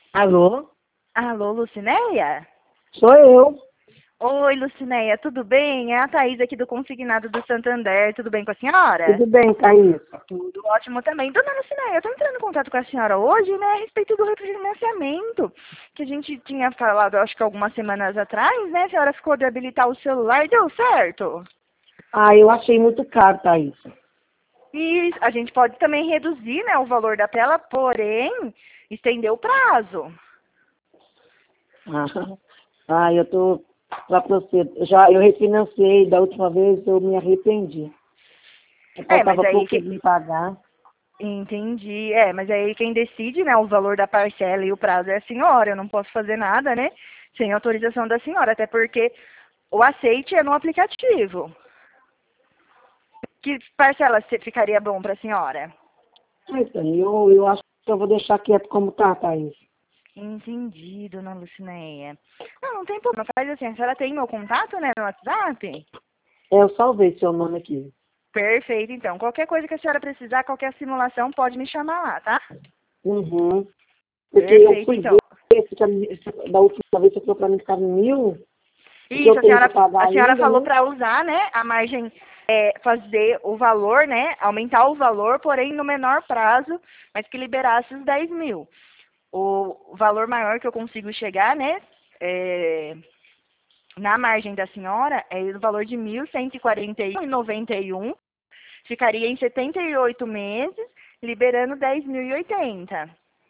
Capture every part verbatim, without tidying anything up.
Alô? Alô, Lucinéia? Sou eu. Oi, Lucinéia, tudo bem? É a Thaís aqui do Consignado do Santander, tudo bem com a senhora? Tudo bem, Thaís? Tudo ótimo também. Dona Lucinéia, eu estou entrando em contato com a senhora hoje, né, a respeito do refinanciamento, que a gente tinha falado, acho que algumas semanas atrás, né, a senhora ficou de habilitar o celular, deu certo? Ah, eu achei muito caro, Thaís. E a gente pode também reduzir, né, o valor da tela, porém, estender o prazo. Ah, ah eu tô lá pra você. Já, eu refinanciei da última vez, eu me arrependi. É, mas Faltava aí pouco que... de me pagar. Entendi. É, mas aí quem decide, né, o valor da parcela e o prazo é a senhora. Eu não posso fazer nada, né, sem autorização da senhora, até porque o aceite é no aplicativo. Que parcela se- ficaria bom para a senhora? Mas, eu, eu acho que eu vou deixar quieto como tá, Thaís. Entendi, dona Lucinéia. Não, não tem problema. Faz assim, a senhora tem meu contato, né, no WhatsApp? Eu salvei seu nome aqui. Perfeito, então. Qualquer coisa que a senhora precisar, qualquer simulação, pode me chamar lá, tá? Uhum. Porque eu Perfeito, fui ver, então. que a- da última vez você falou pra mim que estava em mil, o que eu Isso, a tenho que senhora, pagar a senhora ainda, falou né? para usar, né, a margem, é, fazer o valor, né, aumentar o valor, porém no menor prazo, mas que liberasse os dez mil. O valor maior que eu consigo chegar, né, é, na margem da senhora, é o valor de mil cento e quarenta e um vírgula noventa e um, ficaria em setenta e oito meses, liberando dez mil e oitenta.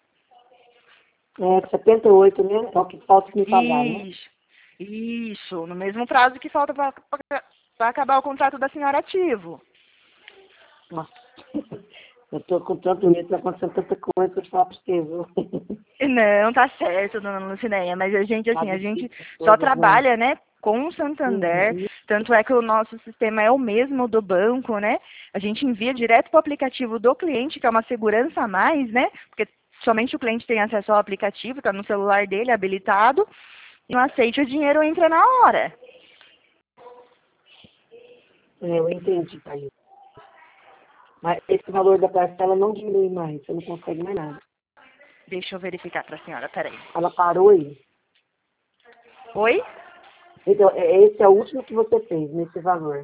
É setenta e oito, né? É o que falta me pagar, né? Isso, isso, no mesmo prazo que falta para acabar o contrato da senhora ativo. Nossa, eu tô com tanto medo, tá acontecendo tanta coisa que eu te falo pra você, viu? Não, tá certo, dona Lucinéia, mas a gente, Tá assim, a gente difícil as só coisas, né? trabalha, né, com o Santander, Uhum. tanto é que o nosso sistema é o mesmo do banco, né? A gente envia direto para o aplicativo do cliente, que é uma segurança a mais, né? Porque somente o cliente tem acesso ao aplicativo, tá no celular dele, habilitado, e não aceite, o dinheiro entra na hora. É, eu entendi, Thaís. Mas esse valor da parcela não diminui mais, você não consegue mais nada. Deixa eu verificar para a senhora, peraí. Ela parou aí. Oi? Então, é- esse é o último que você fez, nesse valor.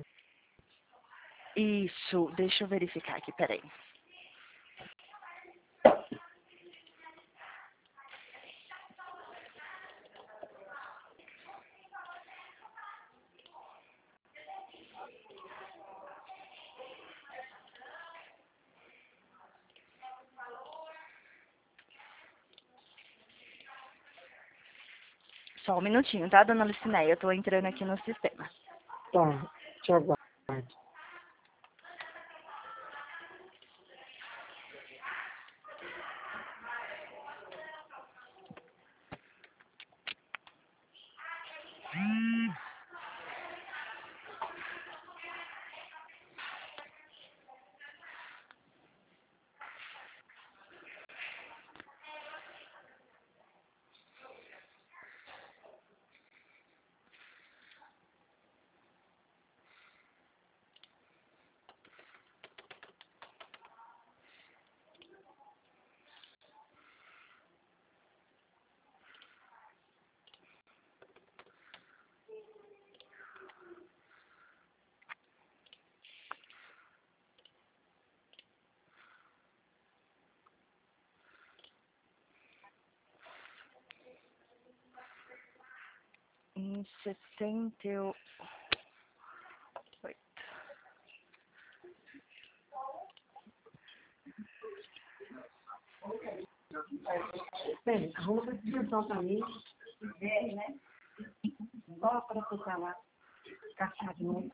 Isso, deixa eu verificar aqui, peraí. Só um minutinho, tá, dona Lucinéia? Eu tô entrando aqui no sistema. Tá, te aguardo. Em setenta e oito. Bem, arruma essa dimensão pra mim. É, né? Igual para você tá lá, caçar de novo.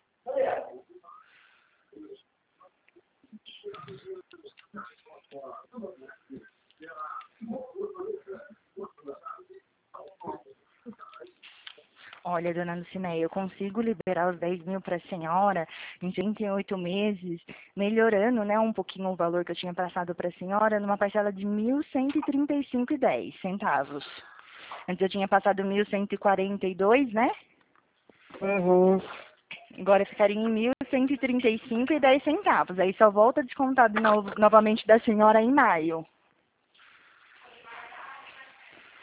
Olha, dona Lucinéia, eu consigo liberar os dez mil para a senhora em trinta e oito meses, melhorando, né, um pouquinho o valor que eu tinha passado para a senhora, numa parcela de mil cento e trinta e cinco e dez centavos. Antes eu tinha passado mil cento e quarenta e dois, né? Uhum. Agora ficaria em mil cento e trinta e cinco e dez centavos. Aí só volta descontado no- novamente da senhora em maio.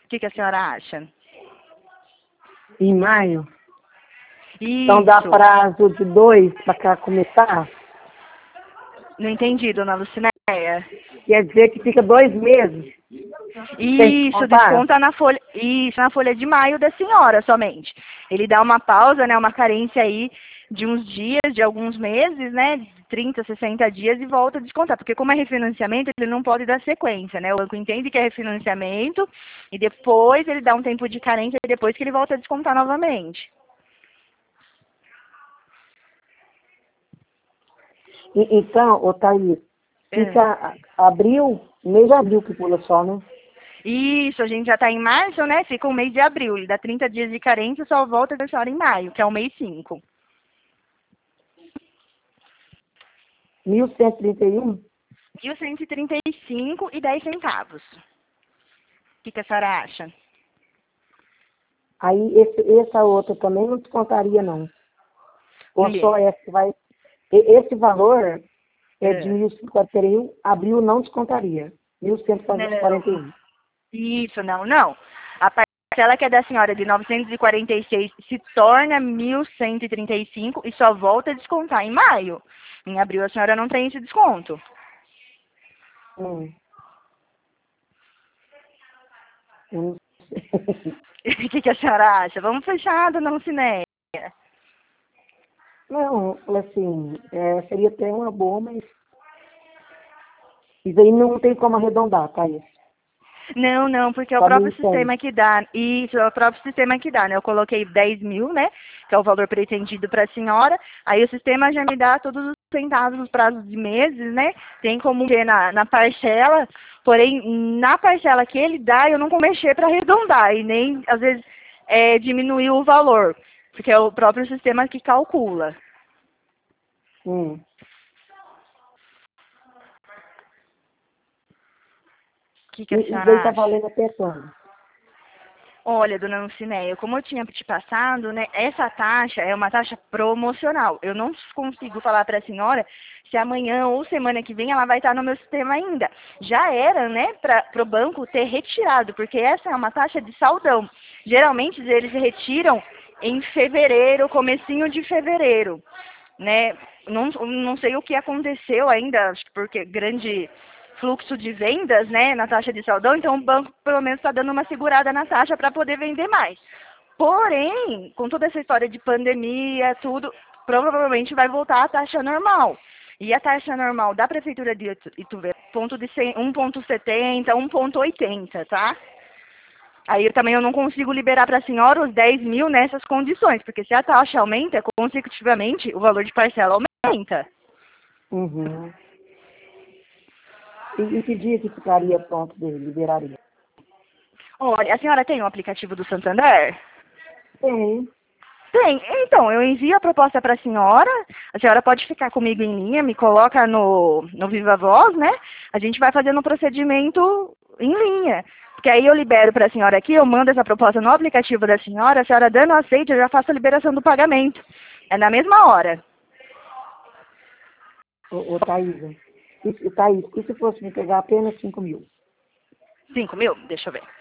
O que, que a senhora acha? Em maio? Isso. Então dá prazo de dois para começar? Não entendi, dona Lucinéia. Quer dizer que fica dois meses? Isso, desconta na folha, isso, na folha de maio da senhora somente. Ele dá uma pausa, né, uma carência aí de uns dias, de alguns meses, né, de trinta, sessenta dias e volta a descontar. Porque como é refinanciamento, ele não pode dar sequência, né? O banco entende que é refinanciamento e depois ele dá um tempo de carência e depois que ele volta a descontar novamente. E, então, ô Thaís, fica É. abril, mês de abril que pula só, né? Isso, a gente já está em março, né? Fica o mês de abril. Ele dá trinta dias de carência e só volta a senhora em maio, que é o mês cinco. mil cento e trinta e um? mil cento e trinta e cinco e dez centavos. O que, que a senhora acha? Aí esse, essa outra também não descontaria, não. Ou Mulher. só essa que vai... e- Esse valor é de É. mil cento e quarenta e um, abril não descontaria. mil cento e quarenta e um. Isso, não, não. A parcela que é da senhora de novecentos e quarenta e seis se torna mil cento e trinta e cinco e só volta a descontar em maio. Em abril a senhora não tem esse desconto. Hum. Eu não sei. O que, que a senhora acha? Vamos fechar, dona Lucinéia. Não, eu falei assim, é, seria até uma boa, mas isso aí não tem como arredondar, tá? Isso. Não, não, porque é o Só próprio mil e cem. sistema que dá. Isso, é o próprio sistema que dá, né? Eu coloquei dez mil, né? Que é o valor pretendido para a senhora. Aí o sistema já me dá todos os centavos nos prazos de meses, né? Tem como ver na, na parcela, porém, na parcela que ele dá, eu não vou mexer para arredondar e nem, às vezes, é, diminuir o valor, porque é o próprio sistema que calcula. Hum. O que, que E a isso aí senhora tá acha? valendo até quando? Olha, dona Lucinéia, como eu tinha te passado, né, essa taxa é uma taxa promocional. Eu não consigo falar para a senhora se amanhã ou semana que vem ela vai estar no meu sistema ainda. Já era, né, para o banco ter retirado, porque essa é uma taxa de saldão. Geralmente eles retiram em fevereiro, comecinho de fevereiro, né? Não, não sei o que aconteceu ainda, acho que porque grande fluxo de vendas, né, na taxa de saldão, então o banco pelo menos está dando uma segurada na taxa para poder vender mais. Porém, com toda essa história de pandemia, tudo, provavelmente vai voltar à taxa normal. E a taxa normal da Prefeitura de Ituverava é um vírgula setenta, um vírgula oitenta, tá? Aí eu, também eu não consigo liberar para a senhora os dez mil nessas condições, porque se a taxa aumenta, consecutivamente o valor de parcela aumenta. Uhum. E, e que dia que ficaria pronto dele, liberaria? Olha, a senhora tem o aplicativo do Santander? Tem. Tem. Então, eu envio a proposta para a senhora. A senhora pode ficar comigo em linha, me coloca no, no Viva Voz, né? A gente vai fazendo um procedimento em linha. Porque aí eu libero para a senhora aqui, eu mando essa proposta no aplicativo da senhora, a senhora dando aceite, eu já faço a liberação do pagamento. É na mesma hora. Ô, ô Thaís, e, Thaís, e se fosse me pegar apenas cinco mil? Cinco mil? Deixa eu ver.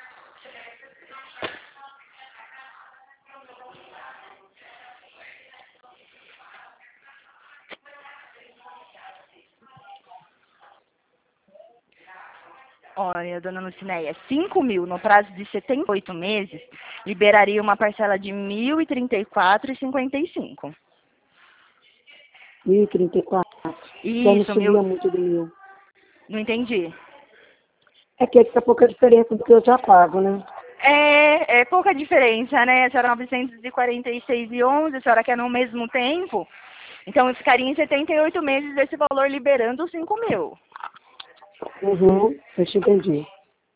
Olha, dona Lucinéia, cinco mil no prazo de setenta e oito meses, liberaria uma parcela de mil e trinta e quatro reais e cinquenta e cinco. mil e trinta e quatro. Já não Isso, subia mil... muito do mil. Não entendi. É que fica pouca diferença do que eu já pago, né? É, é pouca diferença, né? A senhora novecentos e quarenta e seis e onze, a senhora quer no mesmo tempo. Então, eu ficaria em setenta e oito meses esse valor liberando os cinco mil. Uhum, eu te entendi.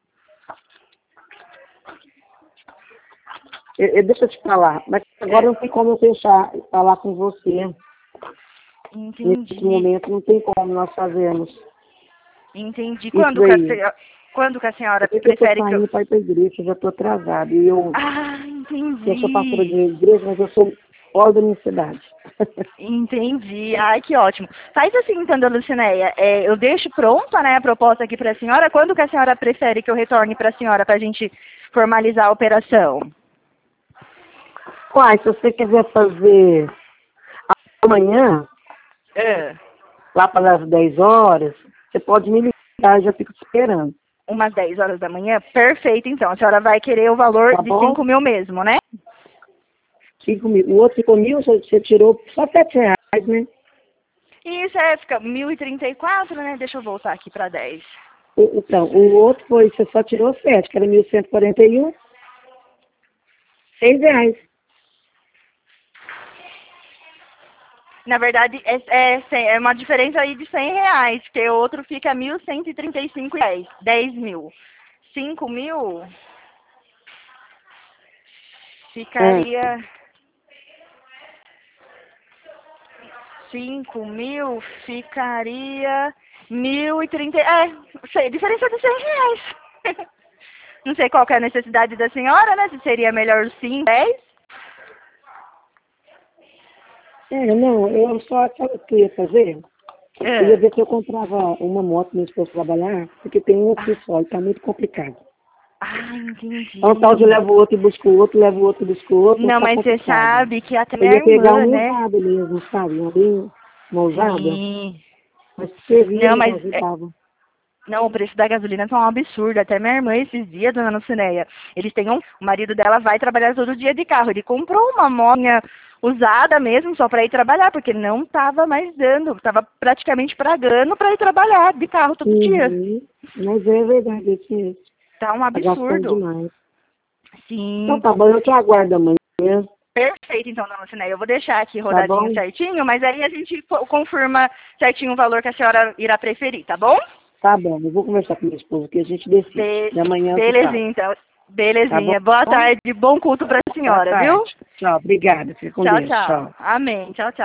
Eu, eu, deixa eu te falar, mas agora não tem como eu fechar, falar com você. Entendi. Nesse momento não tem como nós fazermos. Entendi. Isso Quando que a aí. senhora, quando que a senhora Porque eu prefere estou que eu... saindo para ir para a igreja, eu já estou atrasada. E eu, Ah, eu sou pastora de entendi. igreja, mas eu sou fora da minha cidade. Entendi. Ai, que ótimo. Faz assim, então, dona Lucinéia. É, eu deixo pronta, né, a proposta aqui para a senhora. Quando que a senhora prefere que eu retorne para a senhora para a gente formalizar a operação? Uai, se você quiser fazer amanhã, É. lá para as dez horas, você pode me ligar, eu já fico te esperando. Umas dez horas da manhã? Perfeito, então. A senhora vai querer o valor Tá de bom? cinco mil mesmo, né? Cinco mil. O outro cinco mil, você você tirou só sete reais, né? Isso é, fica mil e trinta e quatro, né? Deixa eu voltar aqui para dez. O- Então, o outro foi, você só tirou sete, que era mil cento e quarenta e um, seis reais. Na verdade, é, é, cem- é uma diferença aí de cem reais, que o outro fica mil cento e trinta e cinco reais. dez mil. cinco mil É. ficaria... cinco mil ficaria mil e trinta. É, sei, diferença de cem reais. Não sei qual que é a necessidade da senhora, né? Se seria melhor os cinco, dez. É, não, eu só, sabe o que eu ia fazer? Eu ia É. ver se eu comprava uma moto mesmo para trabalhar, porque tem um aqui só, e tá muito complicado. Ah, entendi. Então, tal de leva o outro e busca o outro, leva o outro e busca o outro, Não, tá mas você complicado. sabe que até Eu minha ia pegar irmã, uma né? usada mesmo, sabe? Uma bem uma usada, Sim. mas servia, Não, me mas é, ajudava. não, o preço da gasolina tá um absurdo. Até minha irmã esses dias, dona Lucinéia, eles têm um, o marido dela vai trabalhar todo dia de carro. Ele comprou uma motinha usada mesmo só para ir trabalhar, porque não tava mais dando, tava praticamente pagando para ir trabalhar de carro todo dia. Uhum. Mas é verdade, isso mesmo. Tá um Tá gastando absurdo. demais. Então Sim. tá bom, eu te aguardo amanhã, Perfeito, então, dona Lucinéia. Eu vou deixar aqui tá rodadinho bom? certinho, mas aí a gente co- confirma certinho o valor que a senhora irá preferir, tá bom? Tá bom, eu vou conversar com minha esposa que a gente decide. Be E amanhã eu te falo, belezinha, então. tá bom? Belezinha. Boa tarde, bom culto pra Boa senhora, viu? tarde. Tchau, obrigada. Fica com Tchau, Deus. tchau. Tchau. Amém. Tchau, tchau.